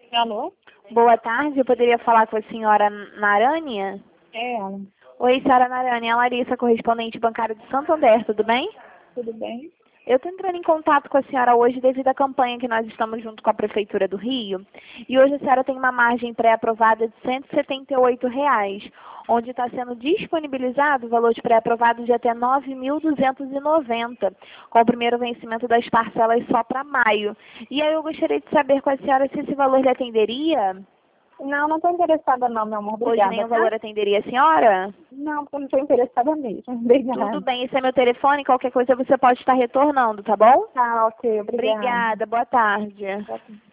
Alô? Boa tarde, eu poderia falar com a senhora Narânia? É ela. Oi, senhora Narânia, é a Larissa, correspondente bancária de Santander, tudo bem? Tudo bem? Eu estou entrando em contato com a senhora hoje devido à campanha que nós estamos junto com a Prefeitura do Rio. E hoje a senhora tem uma margem pré-aprovada de R$ 178, onde está sendo disponibilizado o valor de pré-aprovado de até R$ 9.290, com o primeiro vencimento das parcelas só para maio. E aí eu gostaria de saber com a senhora se esse valor lhe atenderia? Não, não estou interessada não, meu amor. Hoje Obrigada, nenhum tá? valor atenderia a senhora? Não, porque eu não estou interessada mesmo. Tudo Obrigada. bem, esse é meu telefone, qualquer coisa você pode estar retornando, tá bom? Tá, ok. Obrigada. Obrigada, boa tarde. Tá.